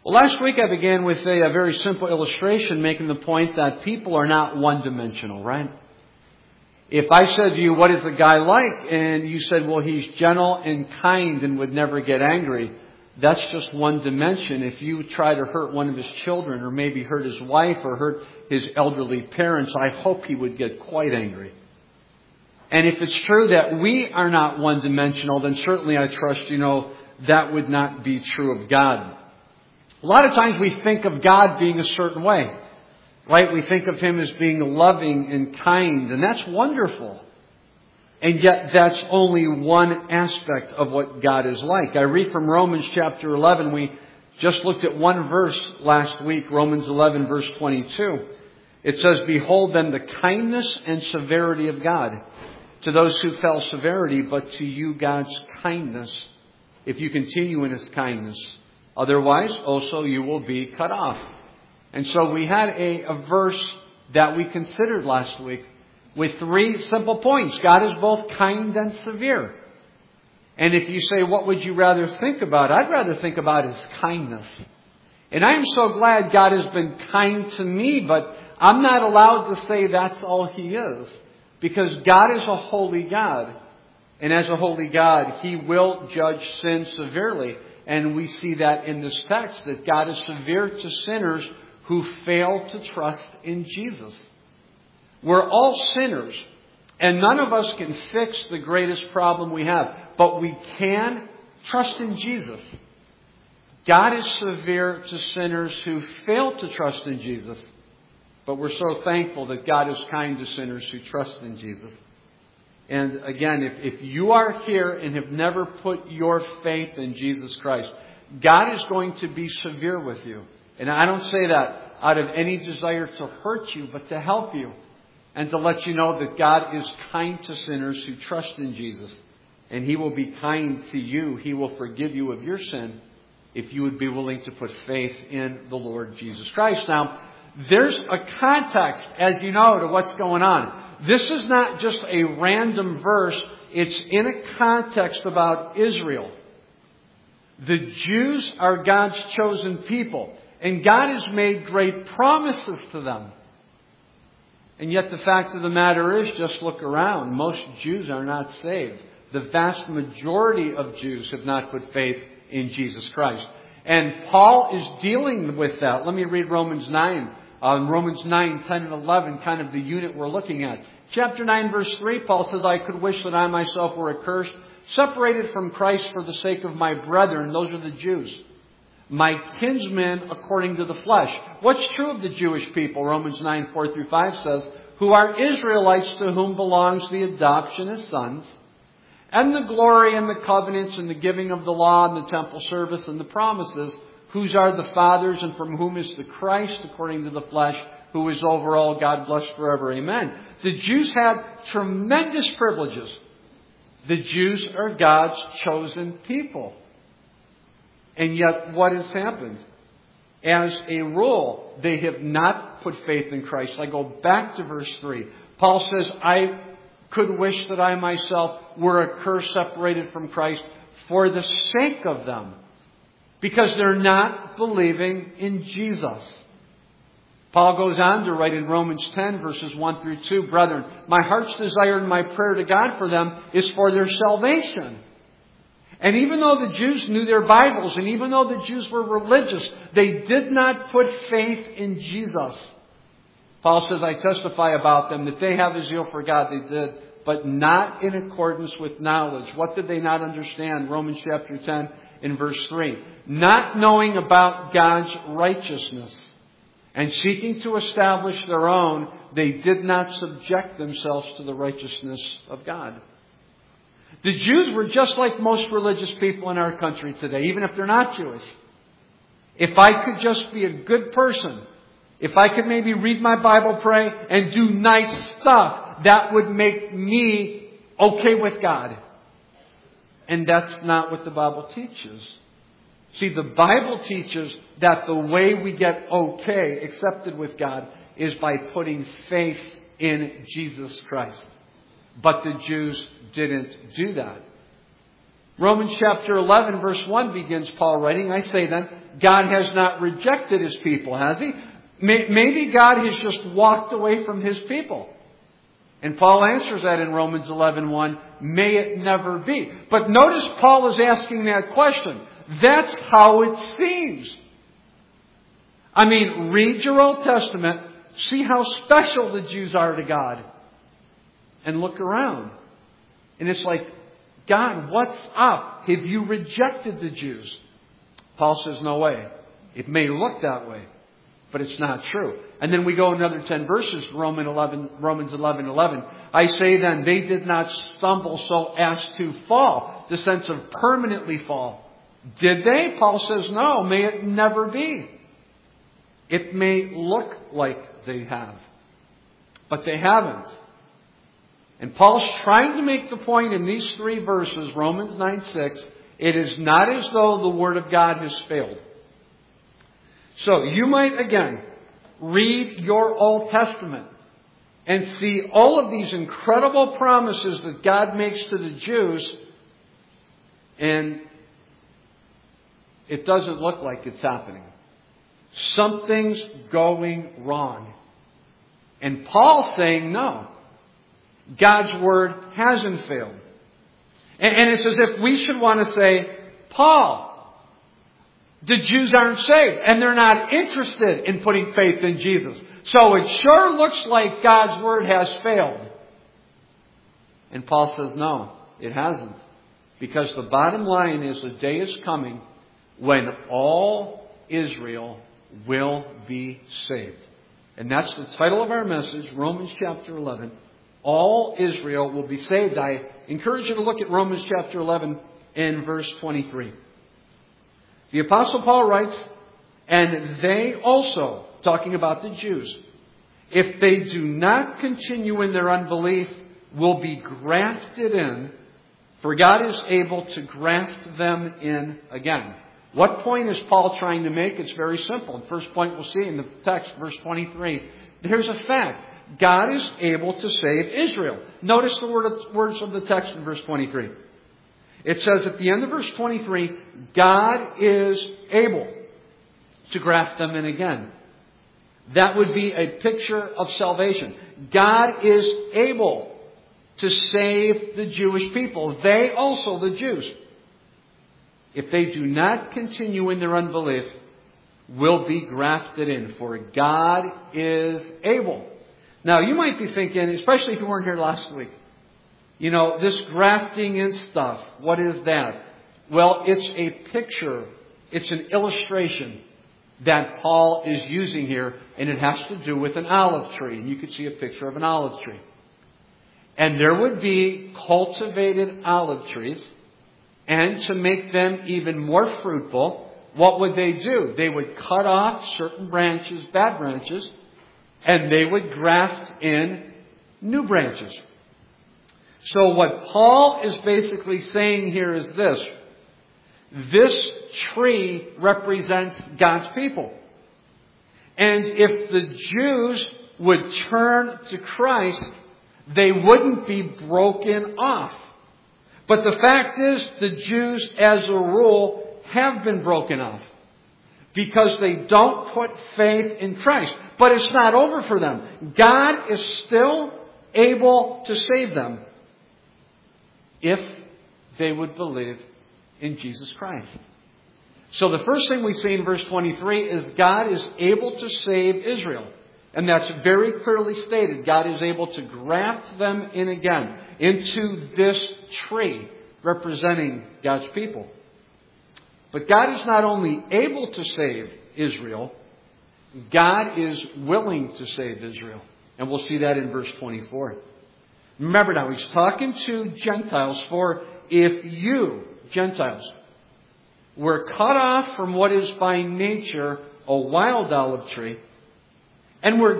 Well, last week I began with a very simple illustration making the point that people are not one-dimensional, right? If I said to you, what is a guy like? And you said, well, he's gentle and kind and would never get angry. That's just one dimension. If you try to hurt one of his children or maybe hurt his wife or hurt his elderly parents, I hope he would get quite angry. And if it's true that we are not one-dimensional, then certainly I trust that would not be true of God. A lot of times we think of God being a certain way, right? We think of Him as being loving and kind, and that's wonderful. And yet that's only one aspect of what God is like. I read from Romans chapter 11. We just looked at one verse last week, Romans 11 verse 22. It says, "Behold then the kindness and severity of God. To those who fell severity, but to you God's kindness, if you continue in His kindness. Otherwise, also you will be cut off." And so we had a verse that we considered last week with three simple points. God is both kind and severe. And if you say, what would you rather think about? I'd rather think about His kindness. And I am so glad God has been kind to me, but I'm not allowed to say that's all He is. Because God is a holy God. And as a holy God, He will judge sin severely. And we see that in this text, that God is severe to sinners who fail to trust in Jesus. We're all sinners, and none of us can fix the greatest problem we have, but we can trust in Jesus. God is severe to sinners who fail to trust in Jesus, but we're so thankful that God is kind to sinners who trust in Jesus. And again, if you are here and have never put your faith in Jesus Christ, God is going to be severe with you. And I don't say that out of any desire to hurt you, but to help you. And to let you know that God is kind to sinners who trust in Jesus. And He will be kind to you. He will forgive you of your sin if you would be willing to put faith in the Lord Jesus Christ. Now, there's a context, as you know, to what's going on. This is not just a random verse. It's in a context about Israel. The Jews are God's chosen people. And God has made great promises to them. And yet the fact of the matter is, just look around. Most Jews are not saved. The vast majority of Jews have not put faith in Jesus Christ. And Paul is dealing with that. Let me read Romans 9. Romans 9, 10 and 11, kind of the unit we're looking at. Chapter 9, verse 3, Paul says, "I could wish that I myself were accursed, separated from Christ for the sake of my brethren." Those are the Jews. "My kinsmen according to the flesh." What's true of the Jewish people? Romans 9, 4 through 5 says, "Who are Israelites, to whom belongs the adoption as sons, and the glory and the covenants and the giving of the law and the temple service and the promises, whose are the fathers and from whom is the Christ according to the flesh, who is over all, God bless forever. Amen." The Jews had tremendous privileges. The Jews are God's chosen people. And yet what has happened? As a rule, they have not put faith in Christ. I go back to verse 3. Paul says, "I could wish that I myself were accursed, separated from Christ for the sake of them." Because they're not believing in Jesus. Paul goes on to write in Romans 10, verses 1 through 2, "Brethren, my heart's desire and my prayer to God for them is for their salvation." And even though the Jews knew their Bibles, and even though the Jews were religious, they did not put faith in Jesus. Paul says, "I testify about them that they have a zeal for God." They did, but not in accordance with knowledge. What did they not understand? Romans chapter 10 in verse 3. "Not knowing about God's righteousness and seeking to establish their own, they did not subject themselves to the righteousness of God." The Jews were just like most religious people in our country today, even if they're not Jewish. If I could just be a good person, if I could maybe read my Bible, pray, and do nice stuff, that would make me okay with God. And that's not what the Bible teaches. See, the Bible teaches that the way we get okay, accepted with God, is by putting faith in Jesus Christ. But the Jews didn't do that. Romans chapter 11 verse 1 begins Paul writing, "I say then, God has not rejected His people, has He? Maybe God has just walked away from His people. And Paul answers that in Romans 11:1, may it never be. But notice Paul is asking that question. That's how it seems. I mean, read your Old Testament, see how special the Jews are to God, and look around. And it's like, God, what's up? Have you rejected the Jews? Paul says, no way. It may look that way, but it's not true. And then we go another 10 verses, Romans 11:11. I say then, they did not stumble so as to fall, the sense of permanently fall. Did they? Paul says, no, may it never be. It may look like they have, but they haven't. And Paul's trying to make the point in these 3 verses, Romans 9:6, it is not as though the Word of God has failed. So you might, again, read your Old Testament and see all of these incredible promises that God makes to the Jews, and it doesn't look like it's happening. Something's going wrong. And Paul's saying, no, God's Word hasn't failed. And it's as if we should want to say, Paul, the Jews aren't saved, and they're not interested in putting faith in Jesus. So it sure looks like God's Word has failed. And Paul says, no, it hasn't. Because the bottom line is the day is coming when all Israel will be saved. And that's the title of our message, Romans chapter 11. All Israel will be saved. I encourage you to look at Romans chapter 11 and verse 23. The Apostle Paul writes, and they also, talking about the Jews, if they do not continue in their unbelief, will be grafted in, for God is able to graft them in again. What point is Paul trying to make? It's very simple. The first point we'll see in the text, verse 23. There's a fact. God is able to save Israel. Notice the words of the text in verse 23. It says at the end of verse 23, God is able to graft them in again. That would be a picture of salvation. God is able to save the Jewish people. They also, the Jews, if they do not continue in their unbelief, will be grafted in. For God is able. Now, you might be thinking, especially if you weren't here last week, you know, this grafting in stuff, what is that? Well, it's a picture, it's an illustration that Paul is using here, and it has to do with an olive tree. And you can see a picture of an olive tree. And there would be cultivated olive trees, and to make them even more fruitful, what would they do? They would cut off certain branches, bad branches, and they would graft in new branches. So what Paul is basically saying here is this. This tree represents God's people. And if the Jews would turn to Christ, they wouldn't be broken off. But the fact is, the Jews, as a rule, have been broken off because they don't put faith in Christ. But it's not over for them. God is still able to save them if they would believe in Jesus Christ. So the first thing we see in verse 23 is God is able to save Israel. And that's very clearly stated. God is able to graft them in again into this tree representing God's people. But God is not only able to save Israel, God is willing to save Israel. And we'll see that in verse 24. Remember now, he's talking to Gentiles, for if you, Gentiles, were cut off from what is by nature a wild olive tree, and were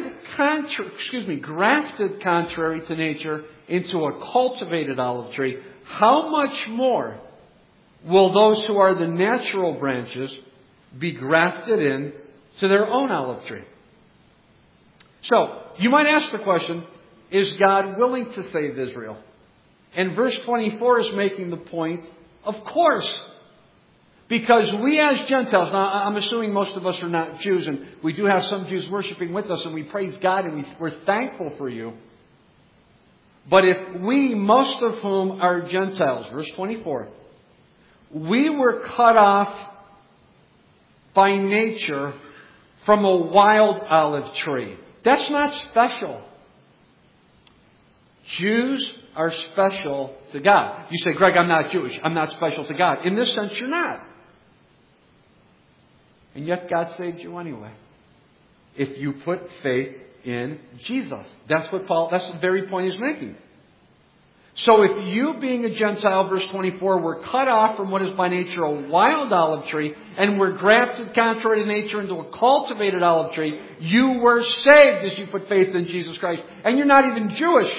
grafted contrary to nature into a cultivated olive tree, how much more will those who are the natural branches be grafted in to their own olive tree? So, you might ask the question, is God willing to save Israel? And verse 24 is making the point, of course. Because we as Gentiles, now I'm assuming most of us are not Jews, and we do have some Jews worshiping with us, and we praise God, and we're thankful for you. But if we, most of whom are Gentiles, verse 24, we were cut off by nature from a wild olive tree. That's not special. Jews are special to God. You say, Greg, I'm not Jewish. I'm not special to God. In this sense, you're not. And yet God saved you anyway. If you put faith in Jesus. That's the very point he's making. So if you, being a Gentile, verse 24, were cut off from what is by nature a wild olive tree and were grafted contrary to nature into a cultivated olive tree, you were saved as you put faith in Jesus Christ. And you're not even Jewish.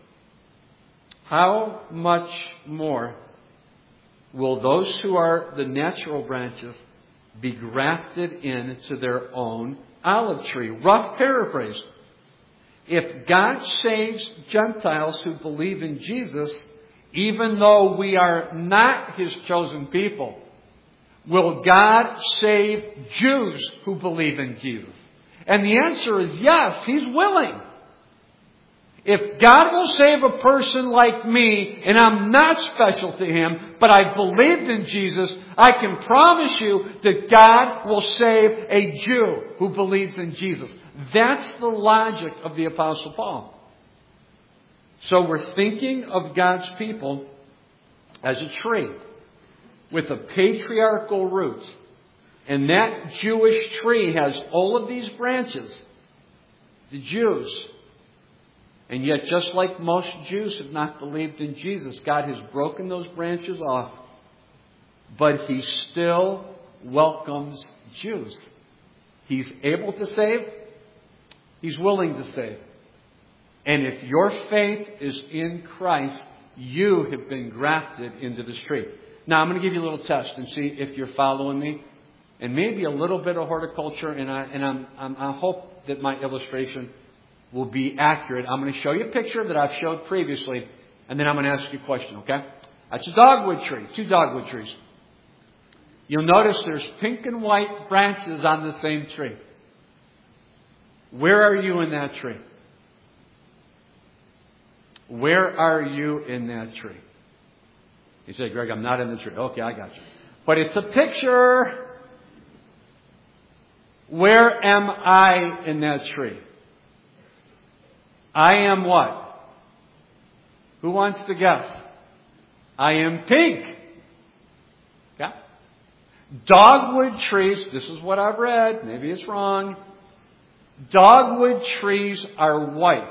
How much more will those who are the natural branches be grafted into their own olive tree? Rough paraphrase. If God saves Gentiles who believe in Jesus, even though we are not His chosen people, will God save Jews who believe in Jesus? And the answer is yes, He's willing. If God will save a person like me, and I'm not special to Him, but I believed in Jesus, I can promise you that God will save a Jew who believes in Jesus. That's the logic of the Apostle Paul. So we're thinking of God's people as a tree with a patriarchal root. And that Jewish tree has all of these branches, the Jews. And yet, just like most Jews have not believed in Jesus, God has broken those branches off. But He still welcomes Jews. He's able to save. He's willing to save. And if your faith is in Christ, you have been grafted into this tree. Now, I'm going to give you a little test and see if you're following me. And maybe a little bit of horticulture. And I hope that my illustration will be accurate. I'm going to show you a picture that I've showed previously. And then I'm going to ask you a question, okay? That's a dogwood tree. 2 dogwood trees. You'll notice there's pink and white branches on the same tree. Where are you in that tree? Where are you in that tree? You say, Greg, I'm not in the tree. Okay, I got you. But it's a picture. Where am I in that tree? I am what? Who wants to guess? I am pink. Okay? Dogwood trees, this is what I've read. Maybe it's wrong. Dogwood trees are white.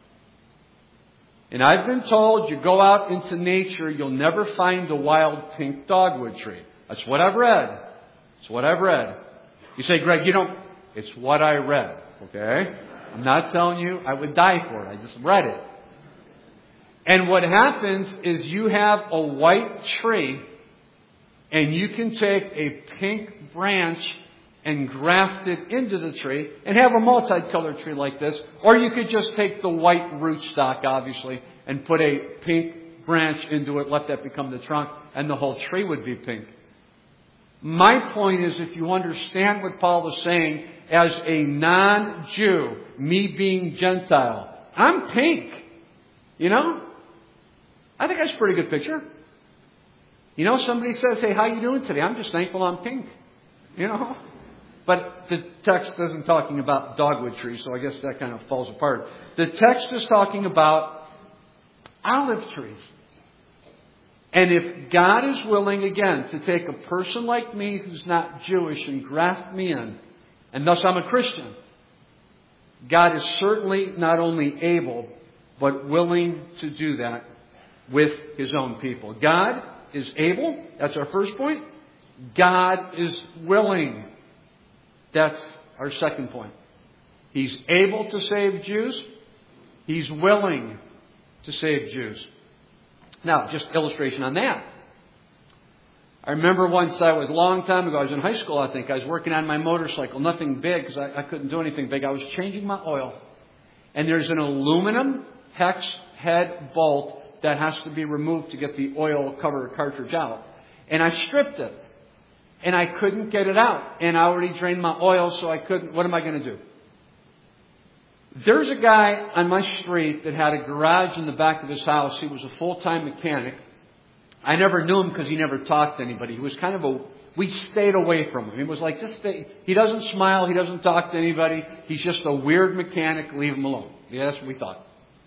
And I've been told you go out into nature, you'll never find a wild pink dogwood tree. That's what I've read. It's what I've read. You say, Greg, it's what I read. Okay? I'm not telling you I would die for it. I just read it. And what happens is you have a white tree and you can take a pink branch and graft it into the tree and have a multicolored tree like this. Or you could just take the white rootstock, obviously, and put a pink branch into it, let that become the trunk, and the whole tree would be pink. My point is, if you understand what Paul is saying, as a non-Jew, me being Gentile, I'm pink. You know? I think that's a pretty good picture. You know, somebody says, hey, how you doing today? I'm just thankful I'm pink. You know? But the text isn't talking about dogwood trees, so I guess that kind of falls apart. The text is talking about olive trees. And if God is willing, again, to take a person like me who's not Jewish and graft me in, and thus I'm a Christian, God is certainly not only able, but willing to do that with His own people. God is able. That's our first point. God is willing. That's our second point. He's able to save Jews. He's willing to save Jews. Now, just illustration on that. I remember once a long time ago, I was in high school, I think. I was working on my motorcycle. Nothing big because I couldn't do anything big. I was changing my oil. And there's an aluminum hex head bolt that has to be removed to get the oil cover cartridge out. And I stripped it. and I couldn't get it out. And I already drained my oil, so I couldn't. What am I going to do? There's a guy on my street that had a garage in the back of his house. He was a full-time mechanic. I never knew him because he never talked to anybody. He was kind of we stayed away from him. He was like, just stay. He doesn't smile. He doesn't talk to anybody. He's just a weird mechanic. Leave him alone. Yeah, that's what we thought.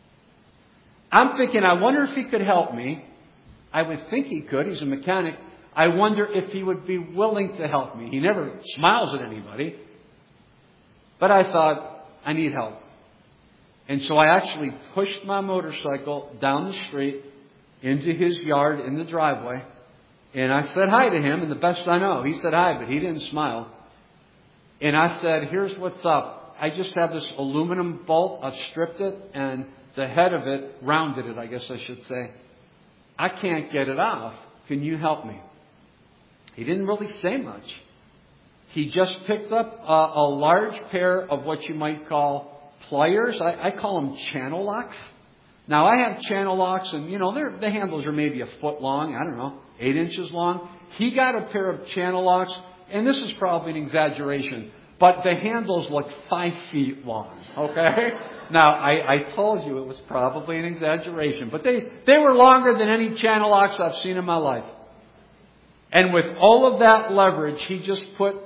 I'm thinking, I wonder if he could help me. I would think he could. He's a mechanic. I wonder if he would be willing to help me. He never smiles at anybody. But I thought, I need help. And so I actually pushed my motorcycle down the street into his yard in the driveway. And I said hi to him, and the best I know. He said hi, but he didn't smile. And I said, here's what's up. I just have this aluminum bolt. I've stripped it, and the head of it, rounded it, I guess I should say. I can't get it off. Can you help me? He didn't really say much. He just picked up a large pair of what you might call pliers. I call them channel locks. Now, I have channel locks, and, the handles are maybe a foot long. I don't know, 8 inches long. He got a pair of channel locks, and this is probably an exaggeration, but the handles look 5 feet long, okay? Now, I told you it was probably an exaggeration, but they were longer than any channel locks I've seen in my life. And with all of that leverage, he just put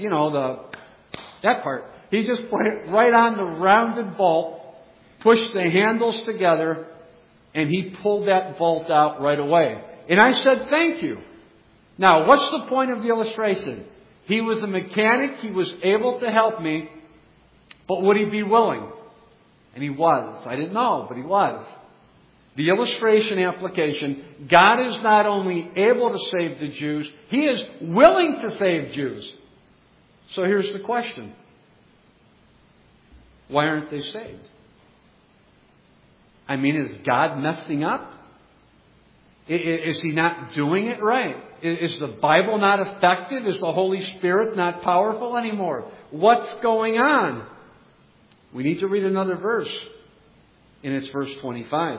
that part. He just put it right on the rounded bolt, pushed the handles together, and he pulled that bolt out right away. And I said, thank you. Now, what's the point of the illustration? He was a mechanic. He was able to help me. But would he be willing? And he was. I didn't know, but he was. The illustration application, God is not only able to save the Jews, He is willing to save Jews. So here's the question. Why aren't they saved? I mean, is God messing up? Is He not doing it right? Is the Bible not effective? Is the Holy Spirit not powerful anymore? What's going on? We need to read another verse. And it's verse 25.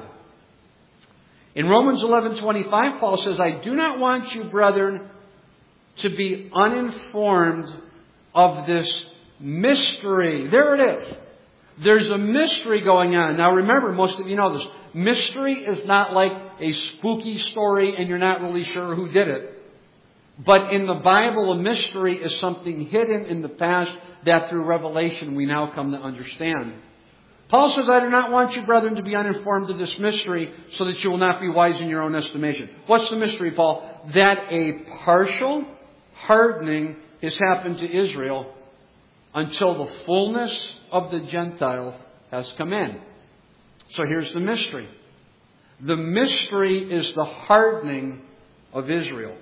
In Romans 11:25, Paul says, I do not want you, brethren, to be uninformed of this mystery. There it is. There's a mystery going on. Now remember, most of you know this. Mystery is not like a spooky story and you're not really sure who did it. But in the Bible, a mystery is something hidden in the past that through revelation we now come to understand. Paul says, I do not want you, brethren, to be uninformed of this mystery so that you will not be wise in your own estimation. What's the mystery, Paul? That a partial hardening has happened to Israel until the fullness of the Gentiles has come in. So here's the mystery. The mystery is the hardening of Israel.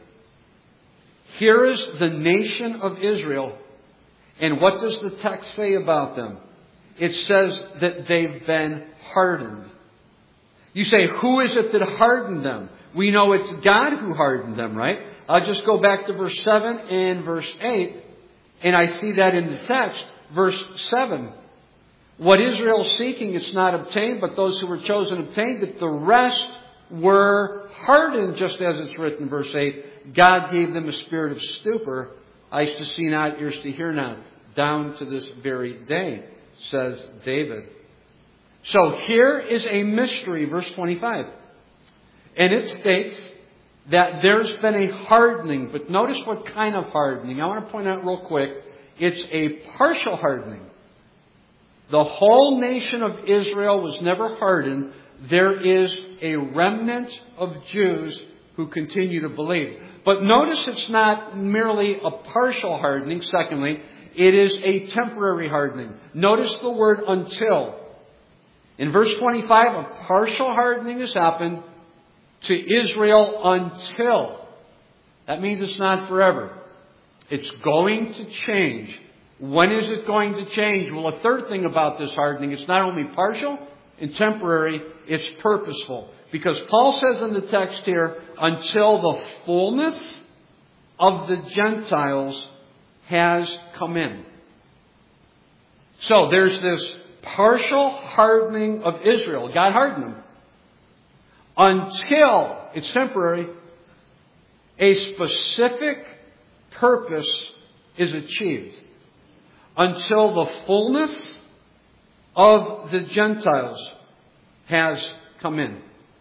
Here is the nation of Israel. And what does the text say about them? It says that they've been hardened. You say, who is it that hardened them? We know it's God who hardened them, right? I'll just go back to verse 7 and verse 8. And I see that in the text. Verse 7. What Israel is seeking, it's not obtained, but those who were chosen obtained it. The rest were hardened, just as it's written, verse 8. God gave them a spirit of stupor, eyes to see not, ears to hear not, down to this very day, says David. So here is a mystery, verse 25. And it states that there's been a hardening. But notice what kind of hardening. I want to point out real quick. It's a partial hardening. The whole nation of Israel was never hardened. There is a remnant of Jews who continue to believe. But notice it's not merely a partial hardening. Secondly, it is a temporary hardening. Notice the word until. In verse 25, a partial hardening has happened to Israel until. That means it's not forever. It's going to change. When is it going to change? Well, a third thing about this hardening, it's not only partial and temporary, it's purposeful. Because Paul says in the text here, until the fullness of the Gentiles has come in. So there's this partial hardening of Israel. God hardened them. Until, it's temporary, a specific purpose is achieved. Until the fullness of the Gentiles has come in.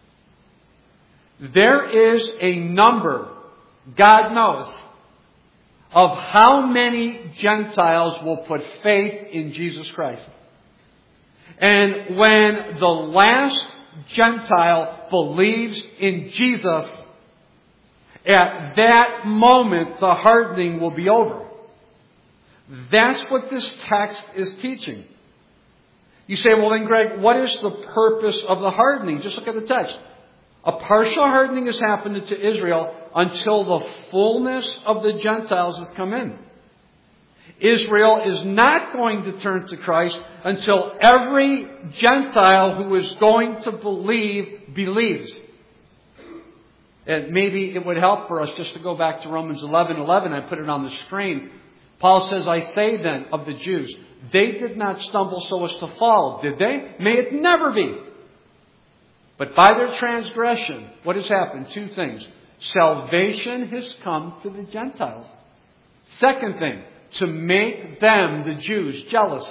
There is a number, God knows, of how many Gentiles will put faith in Jesus Christ. And when the last Gentile believes in Jesus, at that moment the hardening will be over. That's what this text is teaching. You say, well then Greg, what is the purpose of the hardening? Just look at the text. A partial hardening has happened to Israel until the fullness of the Gentiles has come in. Israel is not going to turn to Christ until every Gentile who is going to believe, believes. And maybe it would help for us just to go back to Romans 11:11. I put it on the screen. Paul says, I say then of the Jews, they did not stumble so as to fall, did they? May it never be. But by their transgression, what has happened? Two things. Salvation has come to the Gentiles. Second thing, to make them, the Jews, jealous.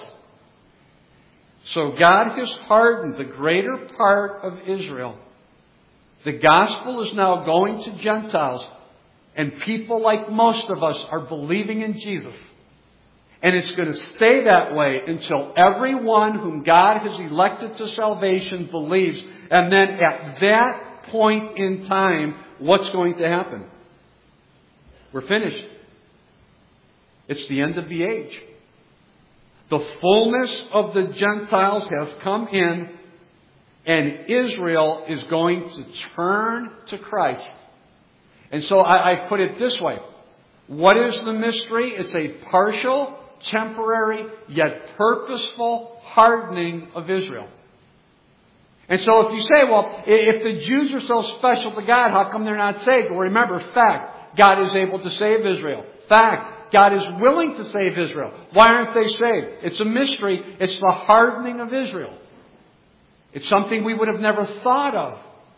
So God has hardened the greater part of Israel. The gospel is now going to Gentiles. And people like most of us are believing in Jesus. And it's going to stay that way until everyone whom God has elected to salvation believes. And then at that point in time, what's going to happen? We're finished. It's the end of the age. The fullness of the Gentiles has come in, and Israel is going to turn to Christ. And so I put it this way. What is the mystery? It's a partial, temporary, yet purposeful hardening of Israel. And so if you say, well, if the Jews are so special to God, how come they're not saved? Well, remember, fact, God is able to save Israel. Fact, God is willing to save Israel. Why aren't they saved? It's a mystery. It's the hardening of Israel. It's something we would have never thought of.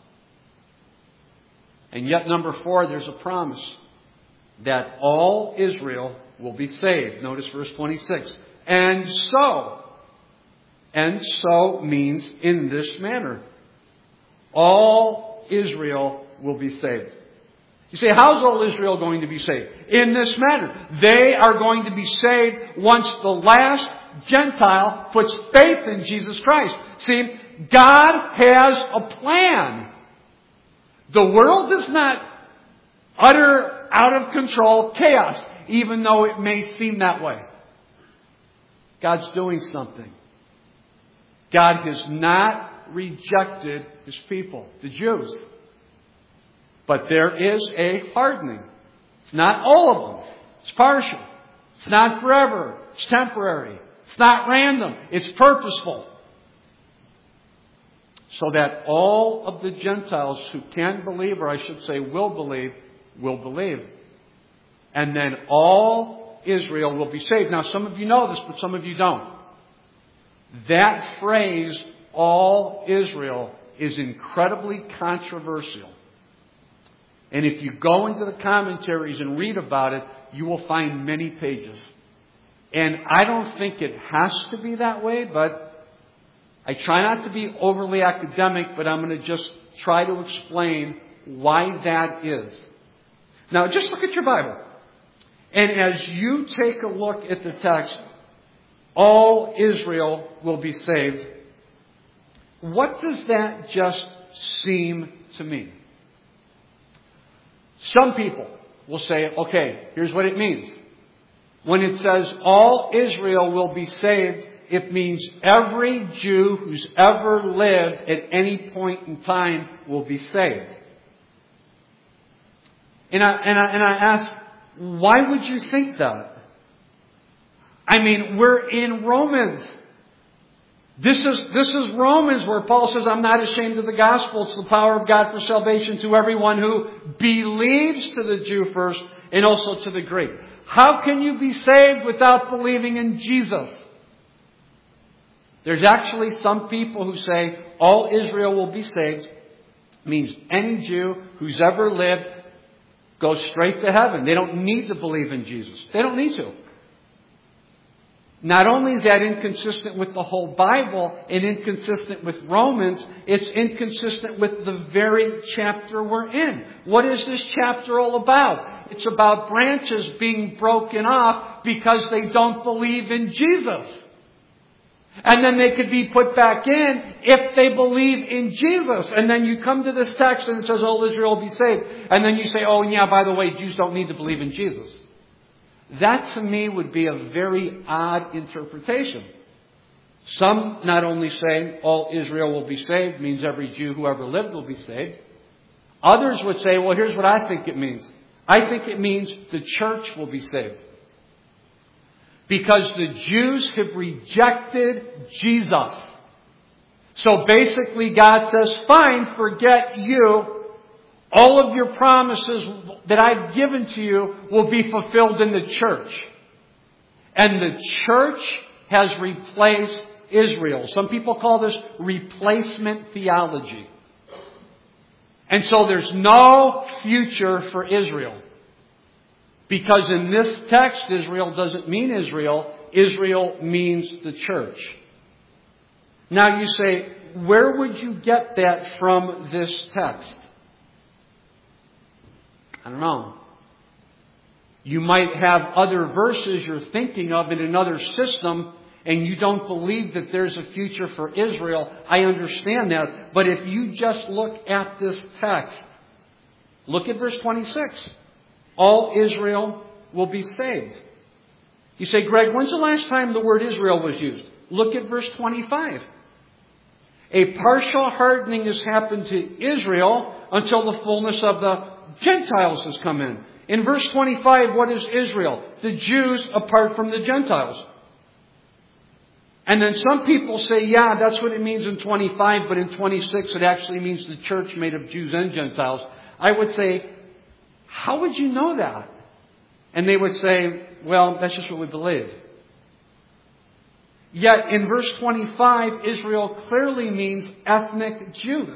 And yet, number 4, there's a promise that all Israel will be saved. Notice verse 26. And so means in this manner. All Israel will be saved. You say, how's all Israel going to be saved? In this manner. They are going to be saved once the last Gentile puts faith in Jesus Christ. See, God has a plan. The world is not utter, out of control chaos, even though it may seem that way. God's doing something. God has not rejected His people, the Jews. But there is a hardening. It's not all of them. It's partial. It's not forever. It's temporary. It's not random. It's purposeful. So that all of the Gentiles who can believe, or I should say will believe. And then all Israel will be saved. Now some of you know this, but some of you don't. That phrase, all Israel, is incredibly controversial. And if you go into the commentaries and read about it, you will find many pages. And I don't think it has to be that way, but I try not to be overly academic, but I'm going to just try to explain why that is. Now, just look at your Bible. And as you take a look at the text, all Israel will be saved. What does that just seem to mean? Some people will say, okay, here's what it means. When it says all Israel will be saved, it means every Jew who's ever lived at any point in time will be saved. And I ask, why would you think that? I mean, we're in Romans. This is Romans where Paul says, I'm not ashamed of the gospel. It's the power of God for salvation to everyone who believes, to the Jew first and also to the Greek. How can you be saved without believing in Jesus? There's actually some people who say all Israel will be saved means any Jew who's ever lived go straight to heaven. They don't need to believe in Jesus. They don't need to. Not only is that inconsistent with the whole Bible and inconsistent with Romans, it's inconsistent with the very chapter we're in. What is this chapter all about? It's about branches being broken off because they don't believe in Jesus. And then they could be put back in if they believe in Jesus. And then you come to this text and it says, all Israel will be saved. And then you say, oh, and yeah, by the way, Jews don't need to believe in Jesus. That to me would be a very odd interpretation. Some not only say all Israel will be saved means every Jew who ever lived will be saved. Others would say, well, here's what I think it means. I think it means the church will be saved. Because the Jews have rejected Jesus. So basically God says, fine, forget you. All of your promises that I've given to you will be fulfilled in the church. And the church has replaced Israel. Some people call this replacement theology. And so there's no future for Israel. Because in this text, Israel doesn't mean Israel. Israel means the church. Now you say, where would you get that from this text? I don't know. You might have other verses you're thinking of in another system and you don't believe that there's a future for Israel. I understand that. But if you just look at this text, look at verse 26. All Israel will be saved. You say, Greg, when's the last time the word Israel was used? Look at verse 25. A partial hardening has happened to Israel until the fullness of the Gentiles has come in. In verse 25, what is Israel? The Jews apart from the Gentiles. And then some people say, yeah, that's what it means in 25, but in 26 it actually means the church made of Jews and Gentiles. I would say, how would you know that? And they would say, well, that's just what we believe. Yet in verse 25, Israel clearly means ethnic Jews.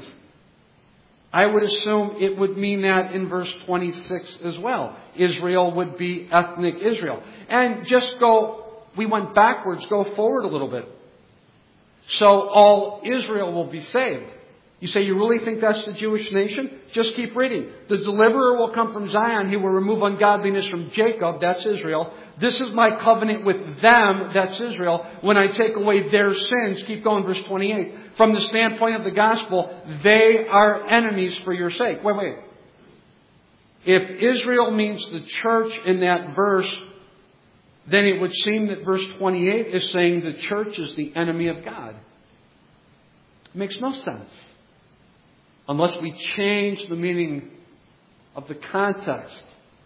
I would assume it would mean that in verse 26 as well. Israel would be ethnic Israel. And we went backwards, go forward a little bit. So all Israel will be saved. You say, you really think that's the Jewish nation? Just keep reading. The deliverer will come from Zion. He will remove ungodliness from Jacob. That's Israel. This is my covenant with them. That's Israel. When I take away their sins. Keep going, verse 28. From the standpoint of the gospel, they are enemies for your sake. Wait. If Israel means the church in that verse, then it would seem that verse 28 is saying the church is the enemy of God. It makes no sense. Unless we change the meaning of the context.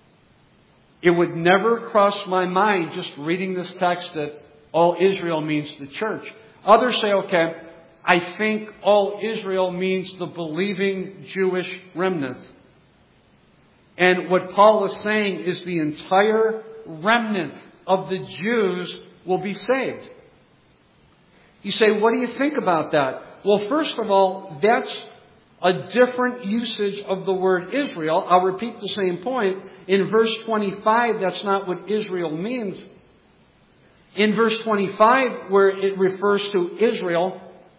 It would never cross my mind just reading this text that all Israel means the church. Others say, okay, I think all Israel means the believing Jewish remnant. And what Paul is saying is the entire remnant of the Jews will be saved. You say, what do you think about that? Well, first of all, that's a different usage of the word Israel. I'll repeat the same point. In verse 25, that's not what Israel means. In verse 25, where it refers to Israel,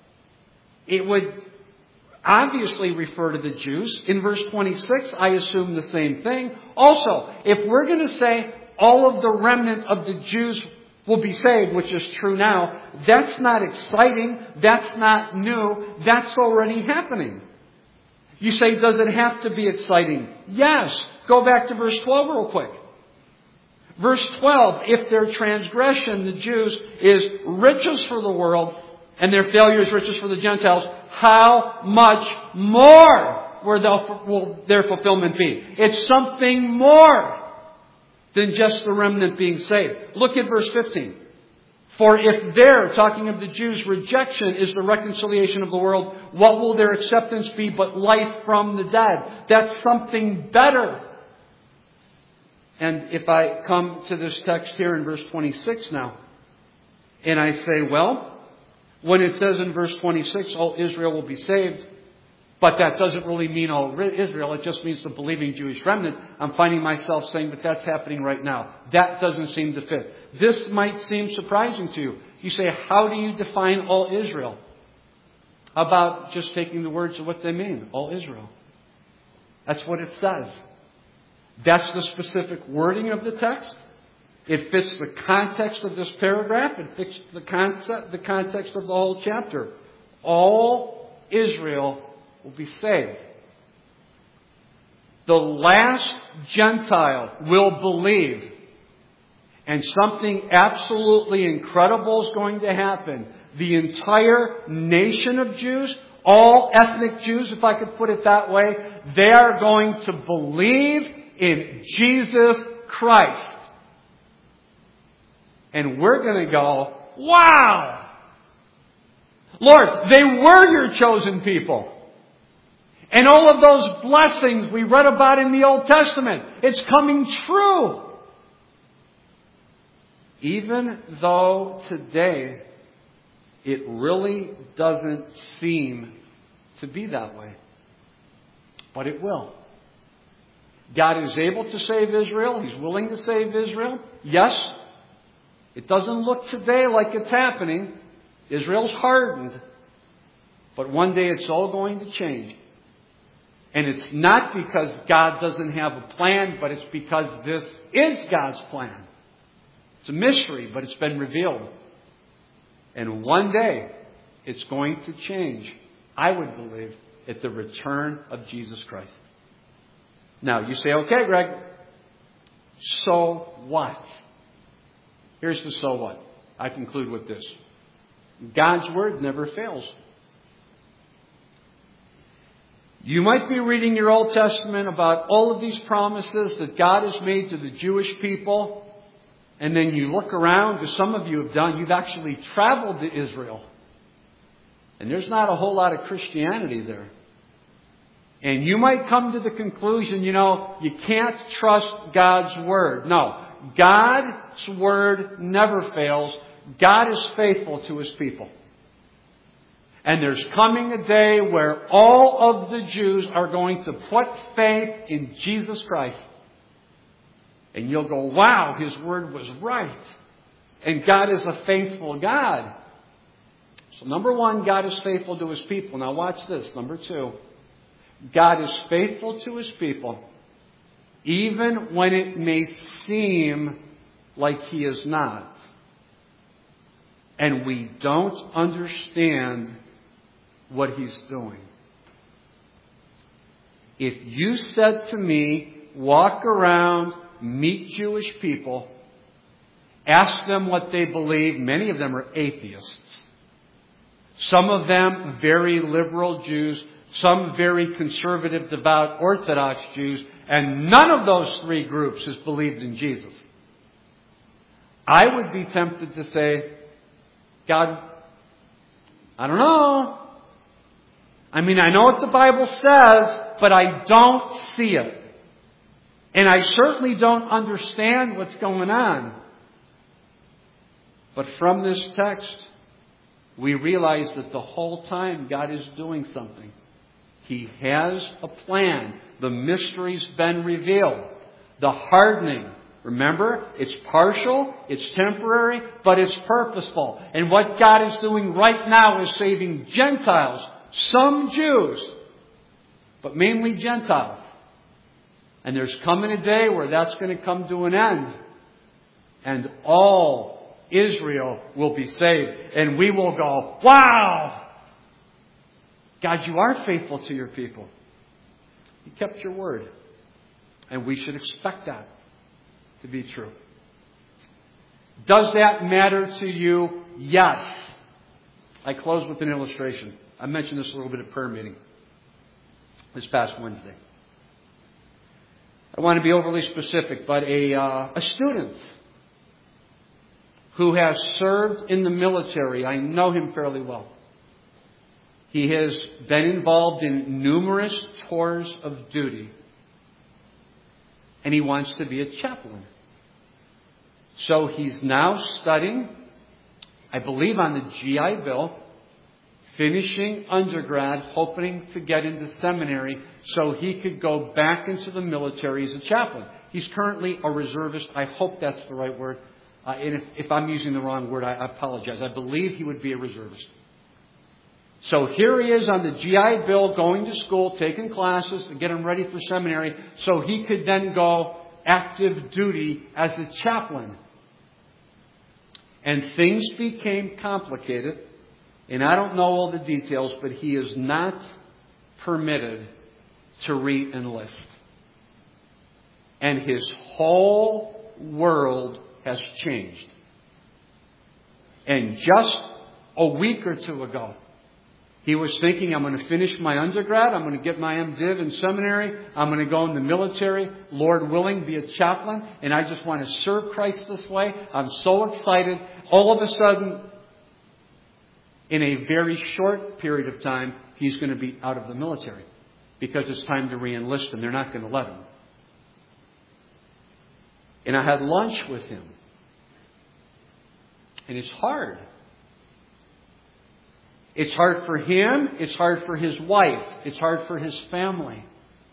it would obviously refer to the Jews. In verse 26, I assume the same thing. Also, if we're going to say all of the remnant of the Jews will be saved, which is true now, that's not exciting. That's not new. That's already happening. You say, does it have to be exciting? Yes. Go back to verse 12 real quick. Verse 12, if their transgression, the Jews, is riches for the world, and their failure is riches for the Gentiles, how much more will their fulfillment be? It's something more than just the remnant being saved. Look at verse 15. For if their, talking of the Jews, rejection is the reconciliation of the world, what will their acceptance be but life from the dead? That's something better. And if I come to this text here in verse 26 now, and I say, well, when it says in verse 26, all Israel will be saved, But that doesn't really mean all Israel. It just means the believing Jewish remnant. I'm finding myself saying, but that's happening right now. That doesn't seem to fit. This might seem surprising to you. You say, how do you define all Israel? How about just taking the words of what they mean? All Israel. That's what it says. That's the specific wording of the text. It fits the context of this paragraph. It fits the context of the whole chapter. All Israel will be saved. The last Gentile will believe. And something absolutely incredible is going to happen. The entire nation of Jews, all ethnic Jews, if I could put it that way, they are going to believe in Jesus Christ. And we're going to go, wow! Lord, they were your chosen people. And all of those blessings we read about in the Old Testament, it's coming true. Even though today it really doesn't seem to be that way. But it will. God is able to save Israel. He's willing to save Israel. Yes, it doesn't look today like it's happening. Israel's hardened. But one day it's all going to change. And it's not because God doesn't have a plan, but it's because this is God's plan. It's a mystery, but it's been revealed. And one day it's going to change, I would believe, at the return of Jesus Christ. Now, you say, okay, Greg, so what? Here's the so what. I conclude with this. God's Word never fails. You might be reading your Old Testament about all of these promises that God has made to the Jewish people. And then you look around, as some of you have done, you've actually traveled to Israel. And there's not a whole lot of Christianity there. And you might come to the conclusion, you can't trust God's Word. No, God's Word never fails. God is faithful to His people. And there's coming a day where all of the Jews are going to put faith in Jesus Christ. And you'll go, wow, His Word was right. And God is a faithful God. So number one, God is faithful to His people. Now watch this. Number two, God is faithful to His people even when it may seem like He is not. And we don't understand what He's doing. If you said to me, walk around, meet Jewish people, ask them what they believe. Many of them are atheists. Some of them very liberal Jews. Some very conservative, devout, Orthodox Jews. And none of those three groups has believed in Jesus. I would be tempted to say, God, I don't know. I know what the Bible says, but I don't see it. And I certainly don't understand what's going on. But from this text, we realize that the whole time God is doing something. He has a plan. The mystery's been revealed. The hardening, remember, it's partial, it's temporary, but it's purposeful. And what God is doing right now is saving Gentiles, some Jews, but mainly Gentiles. And there's coming a day where that's going to come to an end. And all Israel will be saved. And we will go, wow! God, you are faithful to your people. You kept your word. And we should expect that to be true. Does that matter to you? Yes. I close with an illustration. I mentioned this a little bit at prayer meeting this past Wednesday. I don't want to be overly specific, but a student who has served in the military, I know him fairly well. He has been involved in numerous tours of duty, and he wants to be a chaplain. So he's now studying, I believe, on the GI Bill, finishing undergrad, hoping to get into seminary so he could go back into the military as a chaplain. He's currently a reservist. I hope that's the right word. And if I'm using the wrong word, I apologize. I believe he would be a reservist. So here he is on the GI Bill, going to school, taking classes to get him ready for seminary so he could then go active duty as a chaplain. And things became complicated. And I don't know all the details, but he is not permitted to re-enlist. And his whole world has changed. And just a week or two ago, he was thinking, I'm going to finish my undergrad, I'm going to get my MDiv in seminary, I'm going to go in the military, Lord willing, be a chaplain, and I just want to serve Christ this way. I'm so excited. All of a sudden, in a very short period of time, he's going to be out of the military because it's time to re-enlist him. They're not going to let him. And I had lunch with him. And it's hard. It's hard for him. It's hard for his wife. It's hard for his family.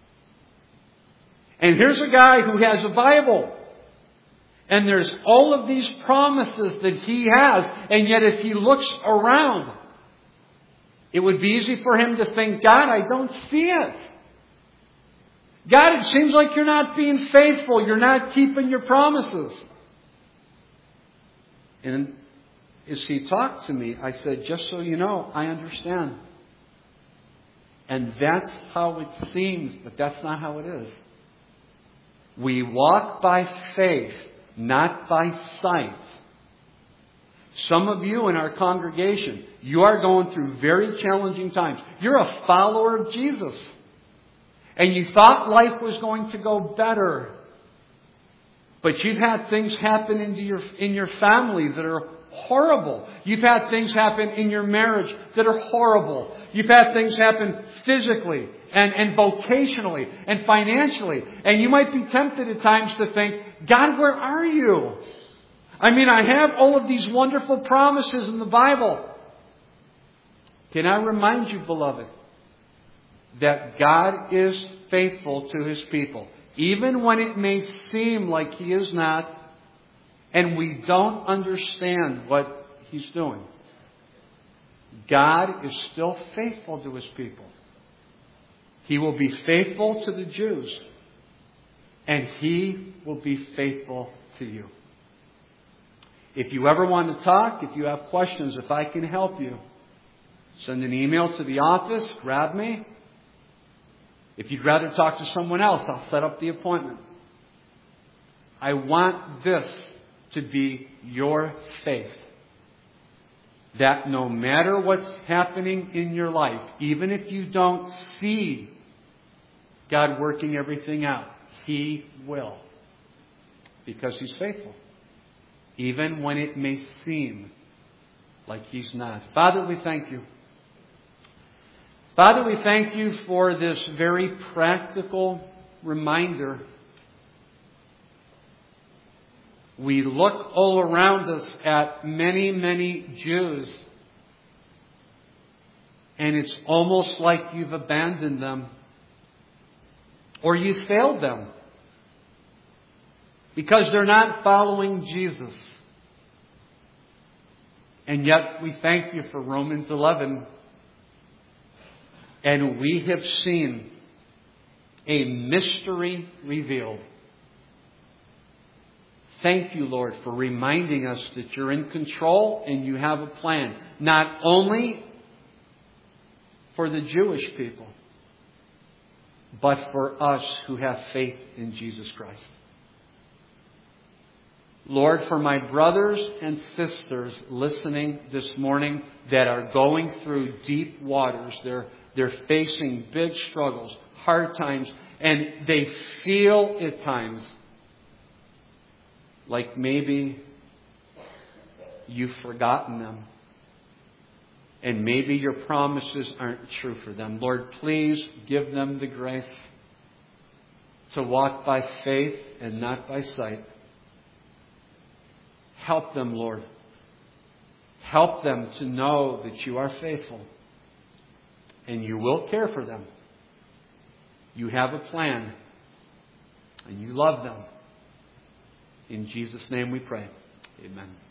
And here's a guy who has a Bible. And there's all of these promises that he has. And yet if he looks around, it would be easy for him to think, God, I don't see it. God, it seems like you're not being faithful. You're not keeping your promises. And as he talked to me, I said, just so you know, I understand. And that's how it seems, but that's not how it is. We walk by faith, not by sight. Some of you in our congregation, you are going through very challenging times. You're a follower of Jesus. And you thought life was going to go better. But you've had things happen in your family that are horrible. You've had things happen in your marriage that are horrible. You've had things happen physically and vocationally and financially. And you might be tempted at times to think, God, where are you? I mean, I have all of these wonderful promises in the Bible. Can I remind you, beloved, that God is faithful to His people. Even when it may seem like He is not, and we don't understand what He's doing. God is still faithful to His people. He will be faithful to the Jews. And He will be faithful to you. If you ever want to talk, if you have questions, if I can help you, send an email to the office, grab me. If you'd rather talk to someone else, I'll set up the appointment. I want this to be your faith. That no matter what's happening in your life, even if you don't see God working everything out, He will. Because He's faithful. Even when it may seem like He's not. Father, we thank You. Father, we thank You for this very practical reminder. We look all around us at many, many Jews, and it's almost like You've abandoned them, or You failed them, because they're not following Jesus. And yet we thank You for Romans 11. And we have seen a mystery revealed. Thank You, Lord, for reminding us that You're in control and You have a plan. Not only for the Jewish people, but for us who have faith in Jesus Christ. Lord, for my brothers and sisters listening this morning that are going through deep waters, they're facing big struggles, hard times, and they feel at times like maybe You've forgotten them. And maybe Your promises aren't true for them. Lord, please give them the grace to walk by faith and not by sight. Help them, Lord. Help them to know that You are faithful. and you will care for them. You have a plan, and you love them. In Jesus' name we pray. Amen.